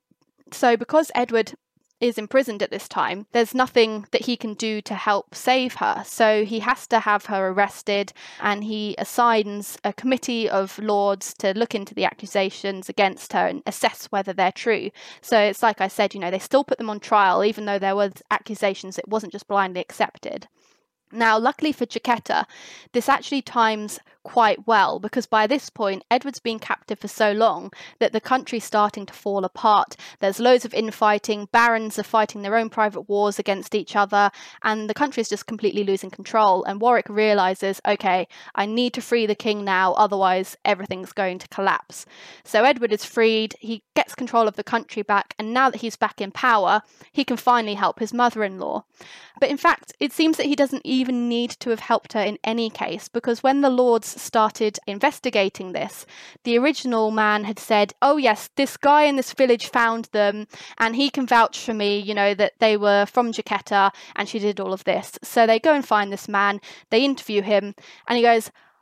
So because Edward is imprisoned at this time, there's nothing that he can do to help save her. So he has to have her arrested, and he assigns a committee of lords to look into the accusations against her and assess whether they're true. So it's like I said, you know, they still put them on trial, even though there was accusations. It wasn't just blindly accepted. Now, luckily for Jacqueta, this actually times quite well, because by this point, Edward's been captive for so long that the country's starting to fall apart. There's loads of infighting, barons are fighting their own private wars against each other, and the country's just completely losing control. And Warwick realises, okay, I need to free the king now, otherwise everything's going to collapse. So Edward is freed, he gets control of the country back, and now that he's back in power, he can finally help his mother-in-law. But in fact, it seems that he doesn't even need to have helped her in any case, because when the lords started investigating this, the original man had said, oh yes, this guy in this village found them and he can vouch for me, you know, that they were from Jacqueta and she did all of this. So they go and find this man, they interview him, and he goes,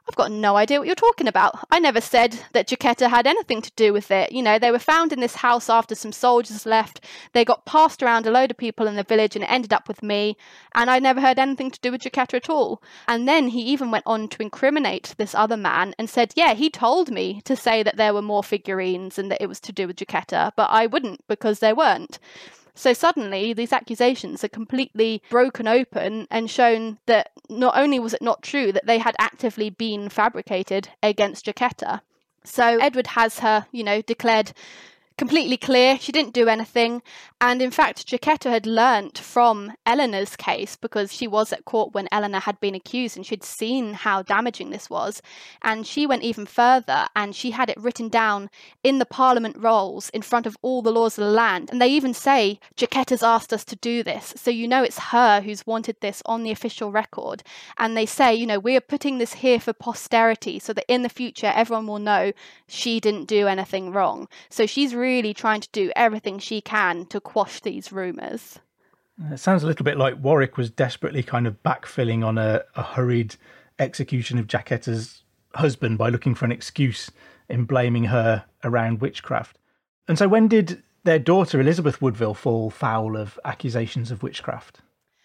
I've got no idea what you're talking about. I never said that Jacquetta had anything to do with it. You know, they were found in this house after some soldiers left. They got passed around a load of people in the village and it ended up with me. And I never heard anything to do with Jacquetta at all. And then he even went on to incriminate this other man and said, yeah, he told me to say that there were more figurines and that it was to do with Jacquetta, but I wouldn't because there weren't. So suddenly these accusations are completely broken open and shown that not only was it not true, that they had actively been fabricated against Jacquetta. So Edward has her, you know, declared completely clear. She didn't do anything. And in fact, Jacquetta had learnt from Eleanor's case, because she was at court when Eleanor had been accused and she'd seen how damaging this was. And she went even further and she had it written down in the Parliament rolls in front of all the laws of the land. And they even say, Jacquetta's asked us to do this. So you know it's her who's wanted this on the official record. And they say, you know, we are putting this here for posterity so that in the future everyone will know she didn't do anything wrong. So she's really really trying to do everything she can to quash these rumours. It sounds a little bit like Warwick was desperately kind of backfilling on a, a hurried execution of Jacquetta's husband by looking for an excuse in blaming her around witchcraft. And so when did their daughter Elizabeth Woodville fall foul of accusations of witchcraft?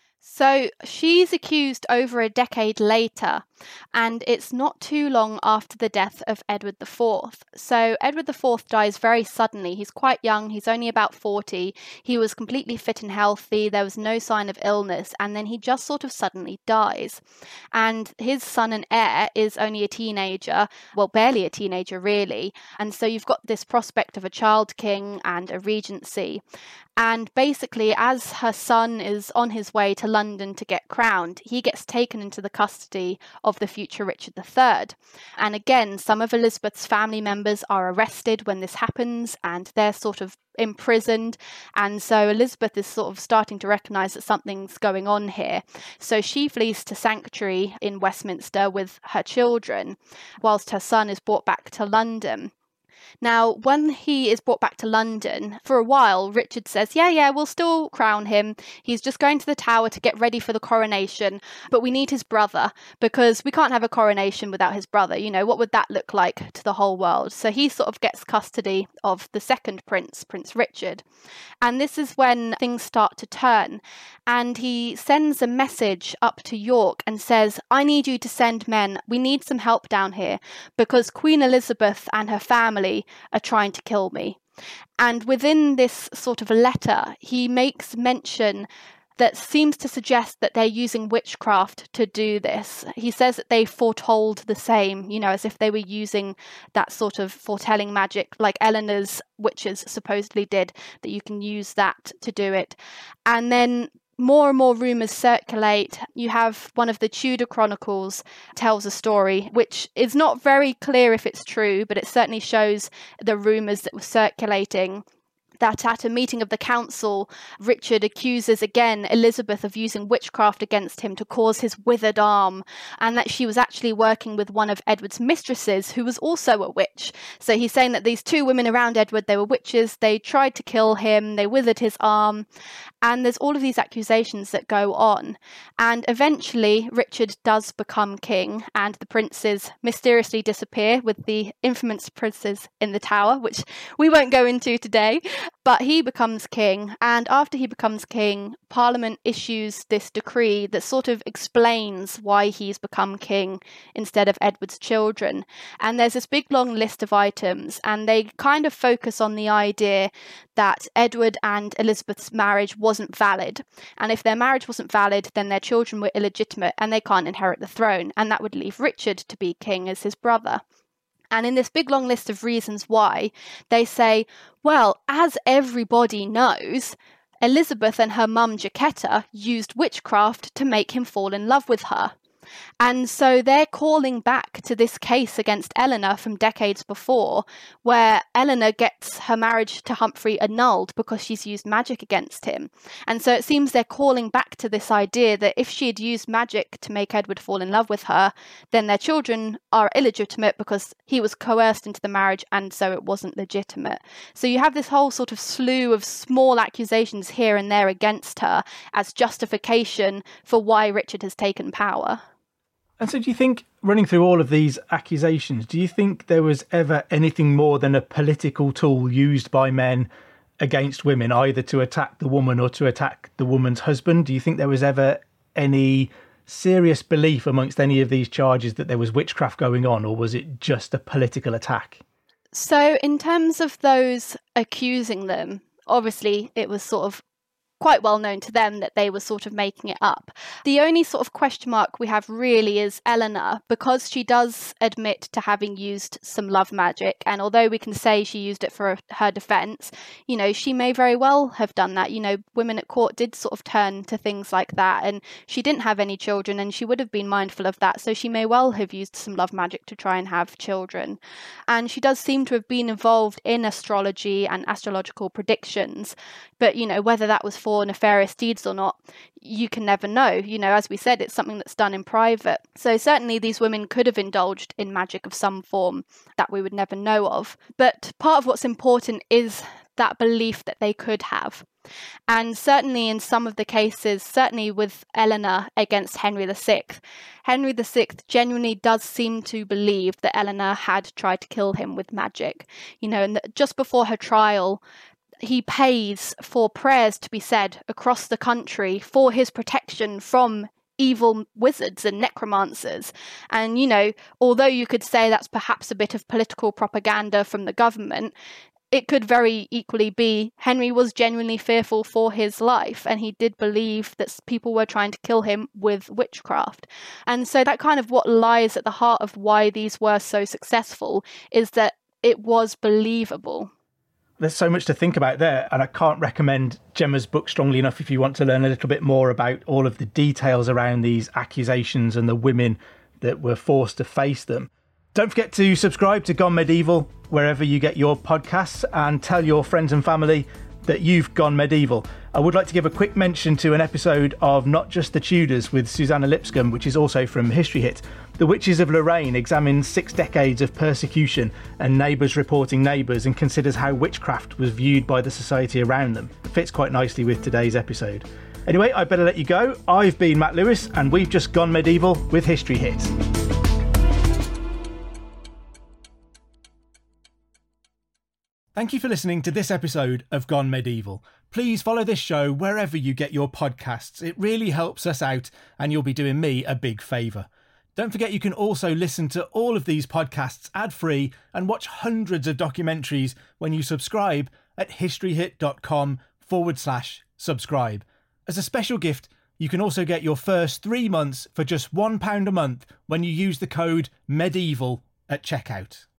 So she's accused over a decade later, and it's not too long after the death of Edward the Fourth. So Edward the Fourth dies very suddenly. He's quite young. He's only about forty. He was completely fit and healthy. There was no sign of illness. And then he just sort of suddenly dies. And his son and heir is only a teenager, well, barely a teenager, really. And so you've got this prospect of a child king and a regency. And basically, as her son is on his way to London to get crowned, he gets taken into the custody of the future Richard the Third. And again, some of Elizabeth's family members are arrested when this happens, and they're sort of imprisoned. And so Elizabeth is sort of starting to recognise that something's going on here. So she flees to sanctuary in Westminster with her children, whilst her son is brought back to London. Now, when he is brought back to London, for a while, Richard says, yeah, yeah, we'll still crown him. He's just going to the Tower to get ready for the coronation, but we need his brother, because we can't have a coronation without his brother. You know, what would that look like to the whole world? So he sort of gets custody of the second prince, Prince Richard. And this is when things start to turn. And he sends a message up to York and says, I need you to send men. We need some help down here, because Queen Elizabeth and her family are trying to kill me. And within this sort of letter, he makes mention that seems to suggest that they're using witchcraft to do this. He says that they foretold the same, you know, as if they were using that sort of foretelling magic like Eleanor's witches supposedly did, that you can use that to do it. And then more and more rumours circulate. You have one of the Tudor chronicles tells a story, which is not very clear if it's true, but it certainly shows the rumours that were circulating, that at a meeting of the council, Richard accuses again Elizabeth of using witchcraft against him to cause his withered arm, and that she was actually working with one of Edward's mistresses, who was also a witch. So he's saying that these two women around Edward, they were witches, they tried to kill him, they withered his arm, and there's all of these accusations that go on. And eventually, Richard does become king, and the princes mysteriously disappear with the infamous princes in the Tower, which we won't go into today. But he becomes king, and after he becomes king, Parliament issues this decree that sort of explains why he's become king instead of Edward's children. And there's this big long list of items, and they kind of focus on the idea that Edward and Elizabeth's marriage wasn't valid. And if their marriage wasn't valid, then their children were illegitimate and they can't inherit the throne, and that would leave Richard to be king as his brother. And in this big long list of reasons why, they say, well, as everybody knows, Elizabeth and her mum Jacquetta used witchcraft to make him fall in love with her. And so they're calling back to this case against Eleanor from decades before, where Eleanor gets her marriage to Humphrey annulled because she's used magic against him. And so it seems they're calling back to this idea that if she had used magic to make Edward fall in love with her, then their children are illegitimate because he was coerced into the marriage and so it wasn't legitimate. So you have this whole sort of slew of small accusations here and there against her as justification for why Richard has taken power. And so do you think running through all of these accusations, do you think there was ever anything more than a political tool used by men against women, either to attack the woman or to attack the woman's husband? Do you think there was ever any serious belief amongst any of these charges that there was witchcraft going on, or was it just a political attack? So in terms of those accusing them, obviously it was sort of quite well known to them that they were sort of making it up. The only sort of question mark we have really is Eleanor, because she does admit to having used some love magic, and although we can say she used it for her defence, you know, she may very well have done that. You know, women at court did sort of turn to things like that, and she didn't have any children, and she would have been mindful of that, so she may well have used some love magic to try and have children. And she does seem to have been involved in astrology and astrological predictions, but, you know, whether that was for nefarious deeds or not, you can never know. You know, as we said, it's something that's done in private. So certainly these women could have indulged in magic of some form that we would never know of. But part of what's important is that belief that they could have. And certainly in some of the cases, certainly with Eleanor against Henry the Sixth, Henry the Sixth genuinely does seem to believe that Eleanor had tried to kill him with magic. You know, and that just before her trial, he pays for prayers to be said across the country for his protection from evil wizards and necromancers. And, you know, although you could say that's perhaps a bit of political propaganda from the government, it could very equally be Henry was genuinely fearful for his life, and he did believe that people were trying to kill him with witchcraft. And so that kind of what lies at the heart of why these were so successful is that it was believable. There's so much to think about there, and I can't recommend Gemma's book strongly enough if you want to learn a little bit more about all of the details around these accusations and the women that were forced to face them. Don't forget to subscribe to Gone Medieval wherever you get your podcasts, and tell your friends and family that you've gone medieval. I would like to give a quick mention to an episode of Not Just the Tudors with Susanna Lipscomb, which is also from History Hit. The Witches of Lorraine examines six decades of persecution and neighbours reporting neighbours, and considers how witchcraft was viewed by the society around them. It fits quite nicely with today's episode. Anyway, I better let you go. I've been Matt Lewis, and we've just gone medieval with History Hit. Thank you for listening to this episode of Gone Medieval. Please follow this show wherever you get your podcasts. It really helps us out, and you'll be doing me a big favour. Don't forget you can also listen to all of these podcasts ad-free and watch hundreds of documentaries when you subscribe at historyhit.com forward slash subscribe. As a special gift, you can also get your first three months for just one pound a month when you use the code MEDIEVAL at checkout.